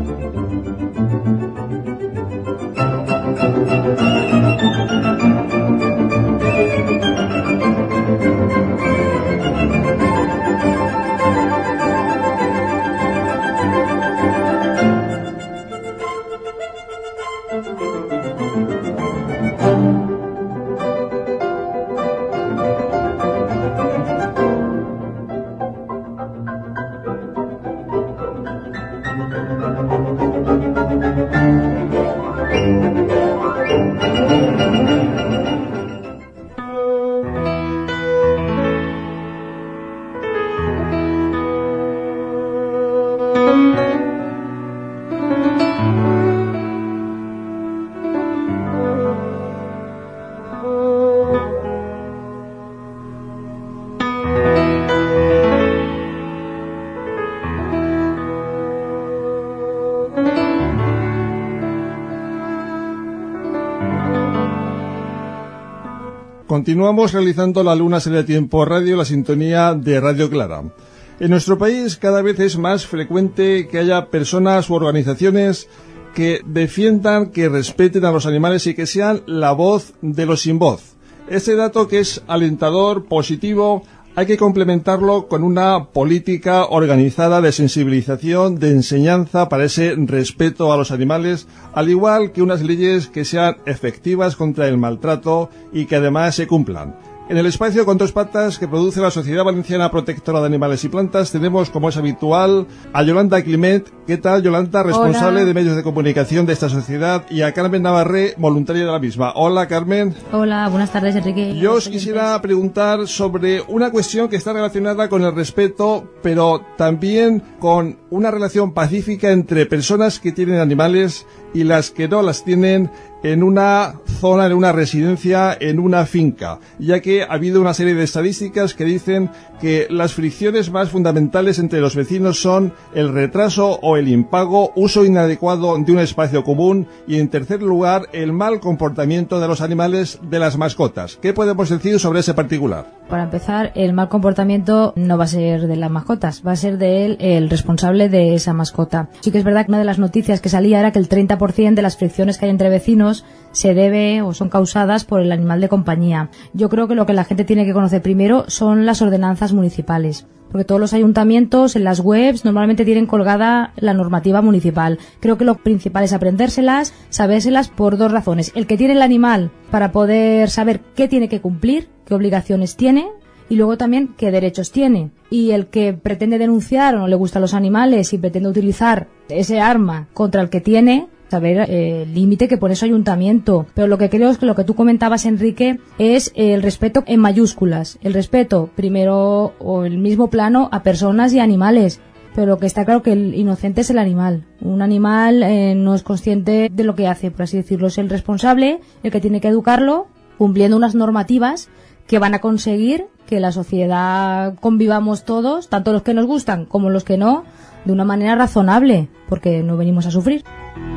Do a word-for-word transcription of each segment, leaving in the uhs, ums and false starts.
Continuamos realizando la Luna Serie de Tiempo Radio, la sintonía de Radio Clara. En nuestro país cada vez es más frecuente que haya personas u organizaciones que defiendan, que respeten a los animales y que sean la voz de los sin voz. Este dato, que es alentador, positivo, hay que complementarlo con una política organizada de sensibilización, de enseñanza para ese respeto a los animales, al igual que unas leyes que sean efectivas contra el maltrato y que además se cumplan. En el espacio con dos patas que produce la Sociedad Valenciana Protectora de Animales y Plantas tenemos, como es habitual, a Yolanda Climent. ¿Qué tal, Yolanda? Responsable Hola. de medios de comunicación de esta sociedad, y a Carmen Navarré, voluntaria de la misma. Hola, Carmen. Hola, buenas tardes, Enrique. Yo os quisiera preguntar sobre una cuestión que está relacionada con el respeto, pero también con una relación pacífica entre personas que tienen animales y las que no las tienen en una zona, en una residencia, en una finca, ya que ha habido una serie de estadísticas que dicen que las fricciones más fundamentales entre los vecinos son el retraso o el impago, uso inadecuado de un espacio común y, en tercer lugar, el mal comportamiento de los animales, de las mascotas. ¿Qué podemos decir sobre ese particular? Para empezar, el mal comportamiento no va a ser de las mascotas, va a ser de él el responsable de esa mascota. Sí que es verdad que una de las noticias que salía era que el treinta por ciento de las fricciones que hay entre vecinos se debe o son causadas por el animal de compañía. Yo creo que lo que la gente tiene que conocer primero son las ordenanzas municipales, porque todos los ayuntamientos en las webs normalmente tienen colgada la normativa municipal. Creo que lo principal es aprendérselas, sabérselas por dos razones. El que tiene el animal, para poder saber qué tiene que cumplir, qué obligaciones tiene, y luego también qué derechos tiene. Y el que pretende denunciar o no le gustan los animales y pretende utilizar ese arma contra el que tiene, saber eh, el límite que pone su ayuntamiento. Pero lo que creo es que lo que tú comentabas, Enrique, es el respeto en mayúsculas. El respeto, primero, o el mismo plano, a personas y animales. Pero lo que está claro que el inocente es el animal. Un animal eh, no es consciente de lo que hace, por así decirlo. Es el responsable, el que tiene que educarlo, cumpliendo unas normativas que van a conseguir que la sociedad convivamos todos, tanto los que nos gustan como los que no, de una manera razonable, porque no venimos a sufrir.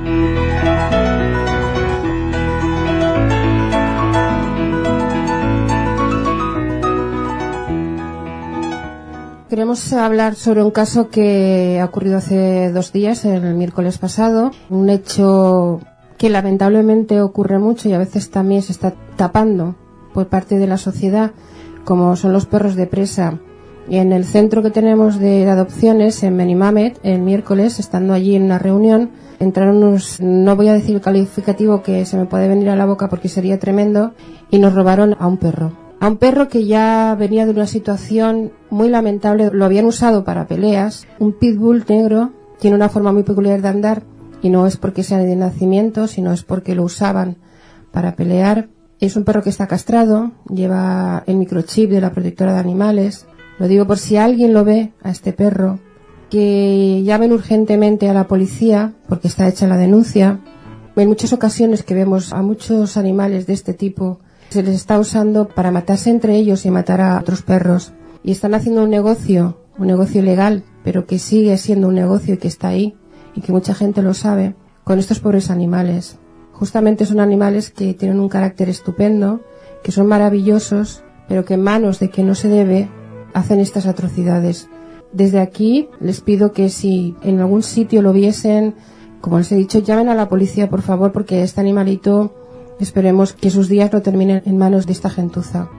Queremos hablar sobre un caso que ha ocurrido hace dos días, el miércoles pasado, un hecho que lamentablemente ocurre mucho y a veces también se está tapando por parte de la sociedad, como son los perros de presa. Y en el centro que tenemos de adopciones, en Benimamet, el miércoles, estando allí en una reunión, entraron unos, no voy a decir el calificativo que se me puede venir a la boca porque sería tremendo, y nos robaron a un perro. A un perro que ya venía de una situación muy lamentable, lo habían usado para peleas, un pitbull negro, tiene una forma muy peculiar de andar, y no es porque sea de nacimiento, sino es porque lo usaban para pelear. Es un perro que está castrado, lleva el microchip de la protectora de animales. Lo digo por si alguien lo ve, a este perro, que llamen urgentemente a la policía, porque está hecha la denuncia. En muchas ocasiones que vemos a muchos animales de este tipo, se les está usando para matarse entre ellos y matar a otros perros. Y están haciendo un negocio, un negocio ilegal, pero que sigue siendo un negocio y que está ahí, y que mucha gente lo sabe, con estos pobres animales. Justamente son animales que tienen un carácter estupendo, que son maravillosos, pero que en manos de quien no se debe hacen estas atrocidades. Desde aquí les pido que si en algún sitio lo viesen, como les he dicho, llamen a la policía, por favor, porque este animalito, esperemos que sus días no terminen en manos de esta gentuza.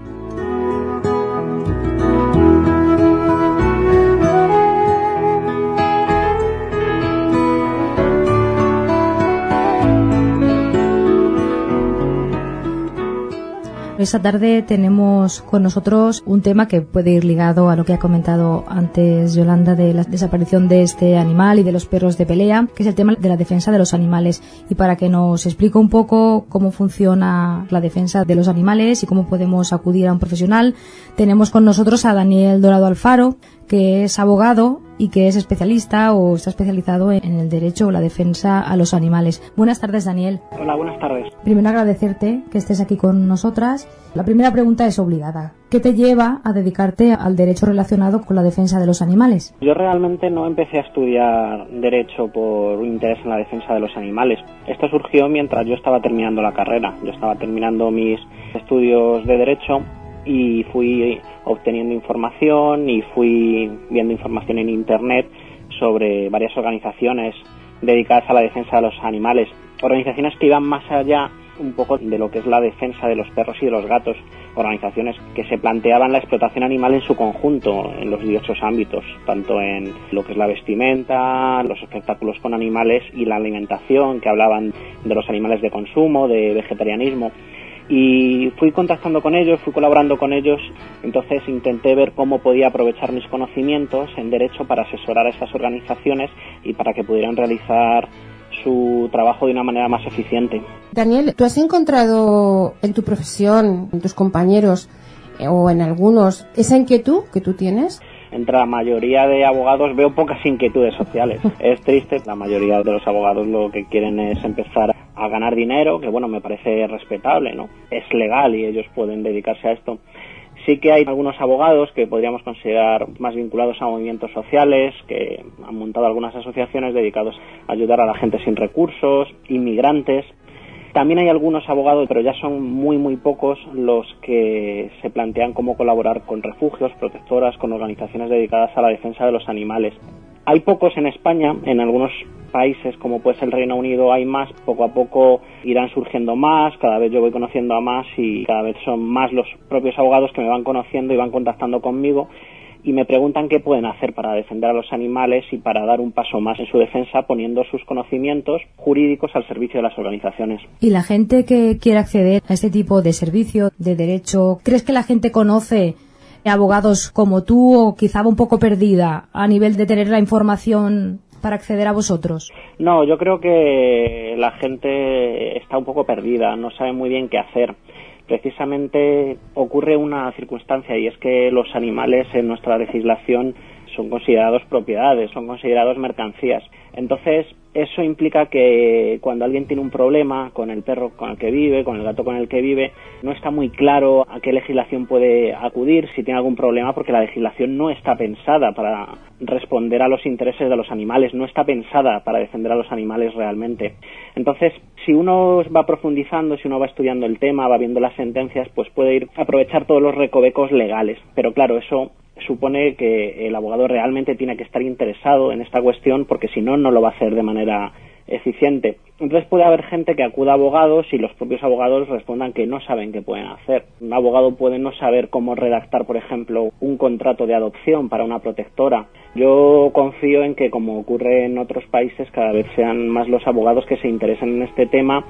Esta tarde tenemos con nosotros un tema que puede ir ligado a lo que ha comentado antes Yolanda de la desaparición de este animal y de los perros de pelea, que es el tema de la defensa de los animales. Y para que nos explique un poco cómo funciona la defensa de los animales y cómo podemos acudir a un profesional, tenemos con nosotros a Daniel Dorado Alfaro, que es abogado y que es especialista o está especializado en el derecho o la defensa a los animales. Buenas tardes, Daniel. Hola, buenas tardes. Primero agradecerte que estés aquí con nosotras. La primera pregunta es obligada. ¿Qué te lleva a dedicarte al derecho relacionado con la defensa de los animales? Yo realmente no empecé a estudiar derecho por un interés en la defensa de los animales. Esto surgió mientras yo estaba terminando la carrera. Yo estaba terminando mis estudios de derecho y fui obteniendo información y fui viendo información en internet sobre varias organizaciones dedicadas a la defensa de los animales, organizaciones que iban más allá un poco de lo que es la defensa de los perros y de los gatos, organizaciones que se planteaban la explotación animal en su conjunto en los diversos ámbitos, tanto en lo que es la vestimenta, los espectáculos con animales y la alimentación, que hablaban de los animales de consumo, de vegetarianismo. Y fui contactando con ellos, fui colaborando con ellos, entonces intenté ver cómo podía aprovechar mis conocimientos en derecho para asesorar a estas organizaciones y para que pudieran realizar su trabajo de una manera más eficiente. Daniel, ¿tú has encontrado en tu profesión, en tus compañeros eh, o en algunos, esa inquietud que tú tienes? Entre la mayoría de abogados veo pocas inquietudes sociales. Es triste, la mayoría de los abogados lo que quieren es empezar a ganar dinero, que bueno, me parece respetable, ¿no? Es legal y ellos pueden dedicarse a esto. Sí que hay algunos abogados que podríamos considerar más vinculados a movimientos sociales, que han montado algunas asociaciones dedicados a ayudar a la gente sin recursos, inmigrantes. También hay algunos abogados, pero ya son muy, muy pocos los que se plantean cómo colaborar con refugios, protectoras, con organizaciones dedicadas a la defensa de los animales. Hay pocos en España, en algunos países como puede ser el Reino Unido hay más, poco a poco irán surgiendo más, cada vez yo voy conociendo a más y cada vez son más los propios abogados que me van conociendo y van contactando conmigo y me preguntan qué pueden hacer para defender a los animales y para dar un paso más en su defensa poniendo sus conocimientos jurídicos al servicio de las organizaciones. ¿Y la gente que quiere acceder a este tipo de servicio de derecho, crees que la gente conoce abogados como tú o quizá un poco perdida a nivel de tener la información para acceder a vosotros? No, yo creo que la gente está un poco perdida, no sabe muy bien qué hacer. Precisamente ocurre una circunstancia y es que los animales en nuestra legislación son considerados propiedades, son considerados mercancías. Entonces, eso implica que cuando alguien tiene un problema con el perro con el que vive, con el gato con el que vive, no está muy claro a qué legislación puede acudir si tiene algún problema, porque la legislación no está pensada para responder a los intereses de los animales, no está pensada para defender a los animales realmente. Entonces, si uno va profundizando, si uno va estudiando el tema, va viendo las sentencias, pues puede ir a aprovechar todos los recovecos legales. Pero claro, eso supone que el abogado realmente tiene que estar interesado en esta cuestión, porque si no, no lo va a hacer de manera eficiente. Entonces puede haber gente que acuda a abogados y los propios abogados respondan que no saben qué pueden hacer. Un abogado puede no saber cómo redactar, por ejemplo, un contrato de adopción para una protectora. Yo confío en que, como ocurre en otros países, cada vez sean más los abogados que se interesen en este tema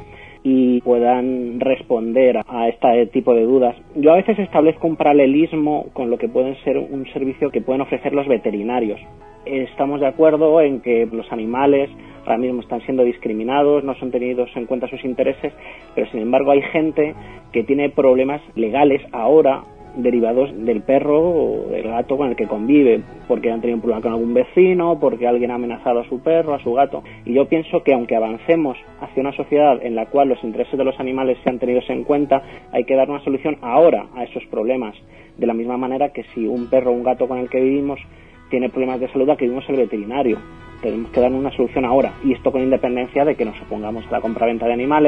y puedan responder a este tipo de dudas. Yo a veces establezco un paralelismo con lo que pueden ser un servicio que pueden ofrecer los veterinarios. Estamos de acuerdo en que los animales ahora mismo están siendo discriminados, no son tenidos en cuenta sus intereses, pero sin embargo hay gente que tiene problemas legales ahora derivados del perro o del gato con el que convive, porque han tenido un problema con algún vecino, porque alguien ha amenazado a su perro, a su gato. Y yo pienso que aunque avancemos hacia una sociedad en la cual los intereses de los animales sean tenidos en cuenta, hay que dar una solución ahora a esos problemas. De la misma manera que si un perro o un gato con el que vivimos tiene problemas de salud, acudimos al veterinario. Tenemos que dar una solución ahora, y esto con independencia de que nos opongamos a la compraventa de animales,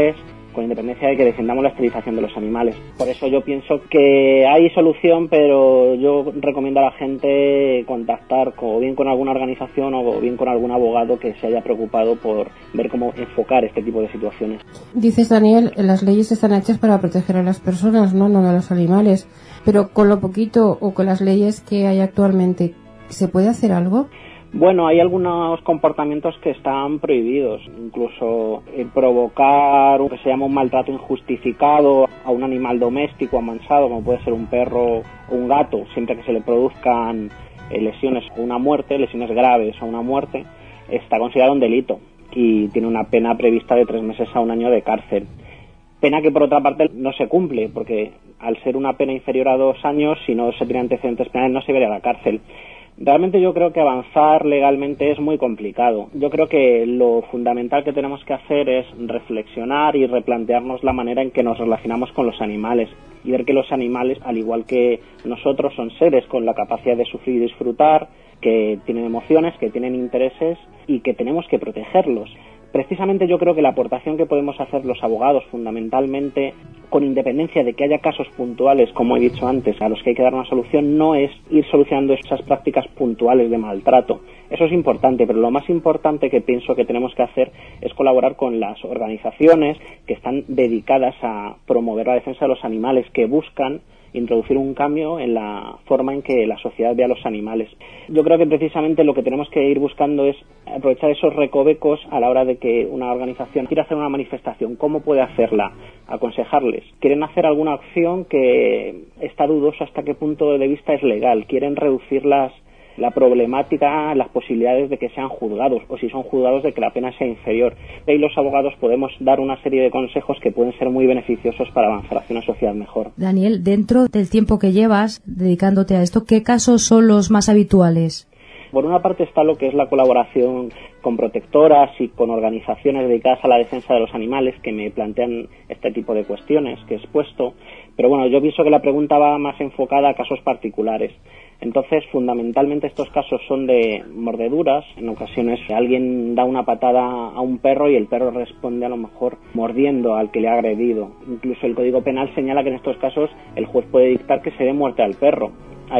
con independencia de que defendamos la esterilización de los animales. Por eso yo pienso que hay solución, pero yo recomiendo a la gente contactar o bien con alguna organización o bien con algún abogado que se haya preocupado por ver cómo enfocar este tipo de situaciones. Dices, Daniel, las leyes están hechas para proteger a las personas, no, no a los animales, pero con lo poquito o con las leyes que hay actualmente, ¿se puede hacer algo? Bueno, hay algunos comportamientos que están prohibidos, incluso el provocar lo que se llama un maltrato injustificado a un animal doméstico amansado, como puede ser un perro o un gato, siempre que se le produzcan eh, lesiones o una muerte, lesiones graves o una muerte, está considerado un delito y tiene una pena prevista de tres meses a un año de cárcel. Pena que por otra parte no se cumple, porque al ser una pena inferior a dos años, si no se tiene antecedentes penales no se vería la cárcel. Realmente yo creo que avanzar legalmente es muy complicado. Yo creo que lo fundamental que tenemos que hacer es reflexionar y replantearnos la manera en que nos relacionamos con los animales y ver que los animales, al igual que nosotros, son seres con la capacidad de sufrir y disfrutar, que tienen emociones, que tienen intereses y que tenemos que protegerlos. Precisamente yo creo que la aportación que podemos hacer los abogados, fundamentalmente, con independencia de que haya casos puntuales, como he dicho antes, a los que hay que dar una solución, no es ir solucionando esas prácticas puntuales de maltrato. Eso es importante, pero lo más importante que pienso que tenemos que hacer es colaborar con las organizaciones que están dedicadas a promover la defensa de los animales, que buscan introducir un cambio en la forma en que la sociedad ve a los animales. Yo creo que precisamente lo que tenemos que ir buscando es aprovechar esos recovecos a la hora de que una organización quiera hacer una manifestación. ¿Cómo puede hacerla? Aconsejarles. ¿Quieren hacer alguna acción que está dudosa hasta qué punto de vista es legal? ¿Quieren reducir las la problemática, las posibilidades de que sean juzgados, o si son juzgados de que la pena sea inferior? Y los abogados podemos dar una serie de consejos que pueden ser muy beneficiosos para avanzar hacia una sociedad mejor. Daniel, dentro del tiempo que llevas dedicándote a esto, ¿qué casos son los más habituales? Por una parte está lo que es la colaboración con protectoras y con organizaciones dedicadas a la defensa de los animales que me plantean este tipo de cuestiones que he expuesto, pero bueno, yo pienso que la pregunta va más enfocada a casos particulares. Entonces, fundamentalmente estos casos son de mordeduras. En ocasiones alguien da una patada a un perro y el perro responde a lo mejor mordiendo al que le ha agredido. Incluso el Código Penal señala que en estos casos el juez puede dictar que se dé muerte al perro.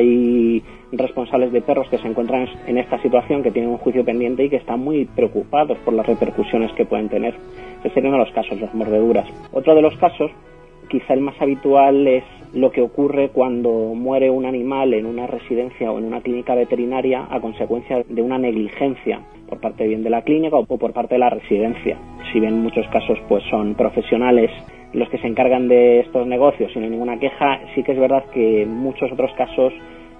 Hay responsables de perros que se encuentran en esta situación, que tienen un juicio pendiente y que están muy preocupados por las repercusiones que pueden tener. Ese sería uno de los casos, las mordeduras. Otro de los casos, quizá el más habitual, es lo que ocurre cuando muere un animal en una residencia o en una clínica veterinaria a consecuencia de una negligencia por parte bien de la clínica o por parte de la residencia. Si bien en muchos casos pues son profesionales los que se encargan de estos negocios y no hay ninguna queja, sí que es verdad que en muchos otros casos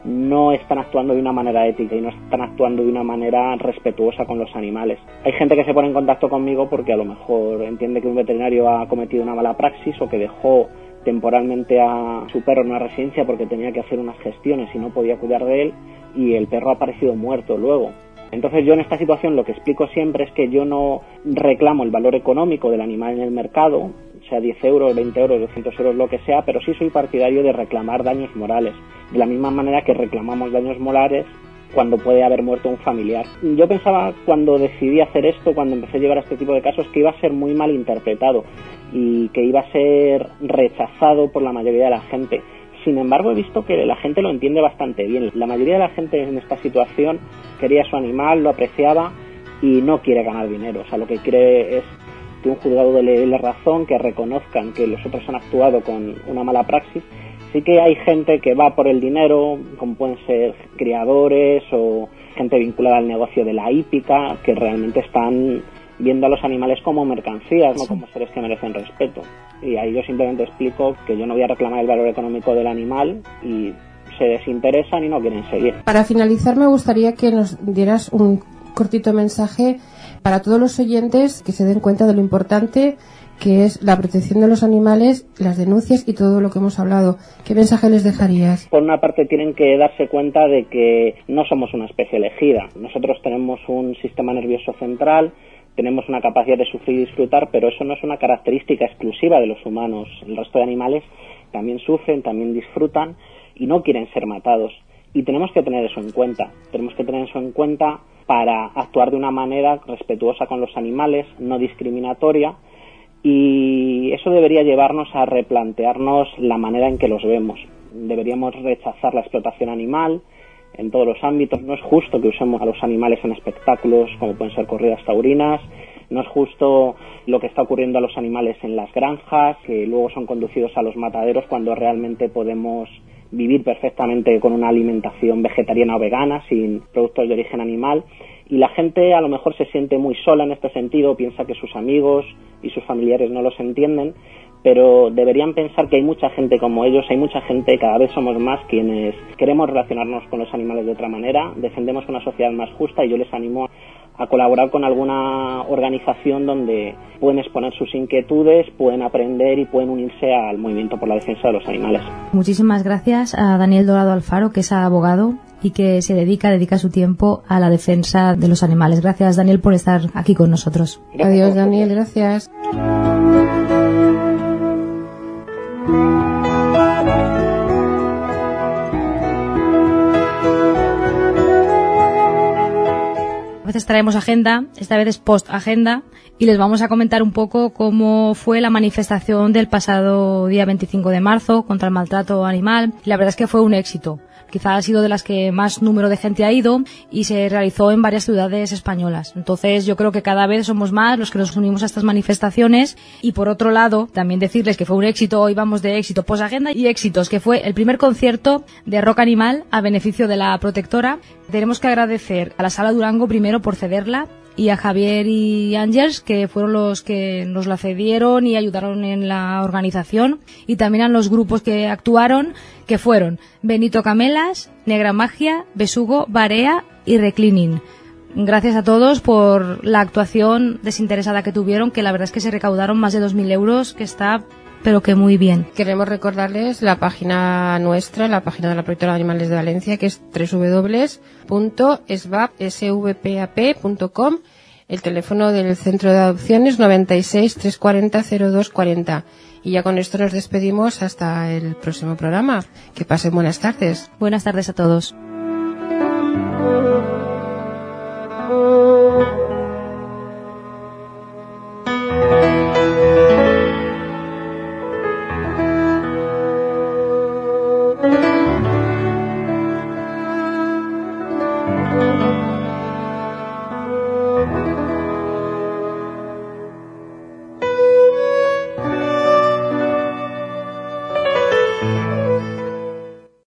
no están actuando de una manera ética y no están actuando de una manera respetuosa con los animales. Hay gente que se pone en contacto conmigo porque a lo mejor entiende que un veterinario ha cometido una mala praxis o que dejó temporalmente a su perro en una residencia porque tenía que hacer unas gestiones y no podía cuidar de él, y el perro ha aparecido muerto luego. Entonces yo en esta situación lo que explico siempre es que yo no reclamo el valor económico del animal en el mercado, sea diez euros, veinte euros, doscientos euros, lo que sea, pero sí soy partidario de reclamar daños morales, de la misma manera que reclamamos daños morales cuando puede haber muerto un familiar. Yo pensaba cuando decidí hacer esto, cuando empecé a llevar a este tipo de casos, que iba a ser muy mal interpretado y que iba a ser rechazado por la mayoría de la gente. Sin embargo, he visto que la gente lo entiende bastante bien. La mayoría de la gente en esta situación quería su animal, lo apreciaba y no quiere ganar dinero. O sea, lo que quiere es que un juzgado le dé la razón, que reconozcan que los otros han actuado con una mala praxis. Sí que hay gente que va por el dinero, como pueden ser criadores o gente vinculada al negocio de la hípica, que realmente están viendo a los animales como mercancías, no como seres que merecen respeto. Y ahí yo simplemente explico que yo no voy a reclamar el valor económico del animal y se desinteresan y no quieren seguir. Para finalizar, me gustaría que nos dieras un cortito mensaje para todos los oyentes que se den cuenta de lo importante que es la protección de los animales, las denuncias y todo lo que hemos hablado. ¿Qué mensaje les dejarías? Por una parte tienen que darse cuenta de que no somos una especie elegida. Nosotros tenemos un sistema nervioso central, tenemos una capacidad de sufrir y disfrutar, pero eso no es una característica exclusiva de los humanos. El resto de animales también sufren, también disfrutan y no quieren ser matados. Y tenemos que tener eso en cuenta. Tenemos que tener eso en cuenta para actuar de una manera respetuosa con los animales, no discriminatoria, y eso debería llevarnos a replantearnos la manera en que los vemos. Deberíamos rechazar la explotación animal en todos los ámbitos. No es justo que usemos a los animales en espectáculos como pueden ser corridas taurinas. No es justo lo que está ocurriendo a los animales en las granjas, que luego son conducidos a los mataderos cuando realmente podemos vivir perfectamente con una alimentación vegetariana o vegana, sin productos de origen animal. Y la gente a lo mejor se siente muy sola en este sentido, piensa que sus amigos y sus familiares no los entienden, pero deberían pensar que hay mucha gente como ellos, hay mucha gente, cada vez somos más quienes queremos relacionarnos con los animales de otra manera, defendemos una sociedad más justa, y yo les animo a colaborar con alguna organización donde pueden exponer sus inquietudes, pueden aprender y pueden unirse al movimiento por la defensa de los animales. Muchísimas gracias a Daniel Dorado Alfaro, que es abogado y que se dedica, dedica su tiempo a la defensa de los animales. Gracias, Daniel, por estar aquí con nosotros. Gracias. Adiós, Daniel, gracias. A veces traemos agenda, esta vez es post-agenda, y les vamos a comentar un poco cómo fue la manifestación del pasado día veinticinco de marzo contra el maltrato animal. La verdad es que fue un éxito. Quizá ha sido de las que más número de gente ha ido y se realizó en varias ciudades españolas. Entonces yo creo que cada vez somos más los que nos unimos a estas manifestaciones. Y por otro lado, también decirles que fue un éxito, hoy vamos de éxito, posagenda y éxitos, que fue el primer concierto de rock animal a beneficio de la protectora. Tenemos que agradecer a la Sala Durango primero por cederla, y a Javier y Ángels, que fueron los que nos la cedieron y ayudaron en la organización, y también a los grupos que actuaron, que fueron Benito Camelas, Negra Magia, Besugo, Barea y Reclining. Gracias a todos por la actuación desinteresada que tuvieron, que la verdad es que se recaudaron más de dos mil euros, que está pero que muy bien. Queremos recordarles la página nuestra, la página de la Protectora de Animales de Valencia, que es doble u doble u doble u punto s v a p punto com, el teléfono del centro de adopciones noventa y seis, trescientos cuarenta, cero dos cuarenta. Y ya con esto nos despedimos hasta el próximo programa. Que pasen buenas tardes. Buenas tardes a todos.